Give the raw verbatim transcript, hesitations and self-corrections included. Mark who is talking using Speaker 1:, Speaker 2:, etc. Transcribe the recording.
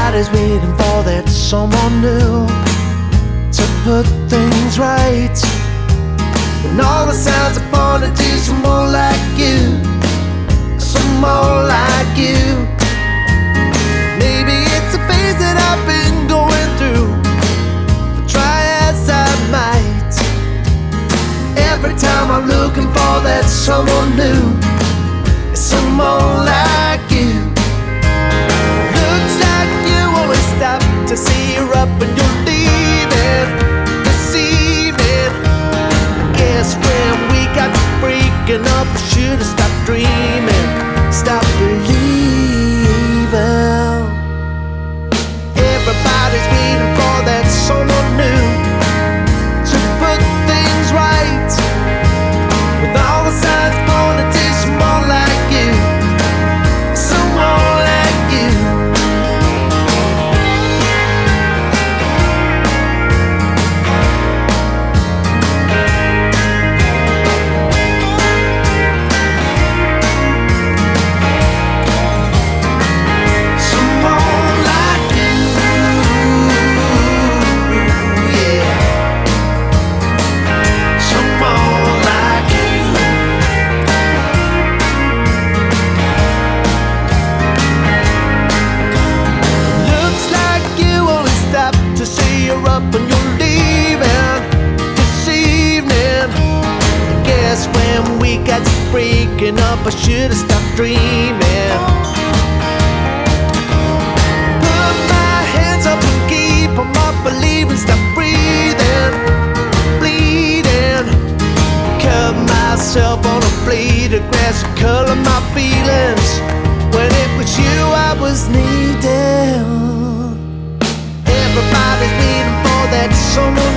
Speaker 1: Everybody's waiting for that someone new to put things right. And all the signs are pointing to someone like you, someone like you. Maybe it's a phase that I've been going through, but try as I might. Every time I'm looking for that someone new, it's someone like you. Looks like you always stop to see her up and you're leaving this evening. I guess when we got to breaking up, I should've stopped dreaming, stopped believing. Everybody's waiting for that someone new to put things right, with all the signs pointing to someone like you, someone like you. Up and you're leaving this evening. I guess when we got to breaking up, I should've stopped dreaming. Put my hands up and keep 'em up, believing, stop breathing, bleeding. Cut myself on a blade of grass and color my feelings. When it was you I was needing. Everybody's waiting for that someone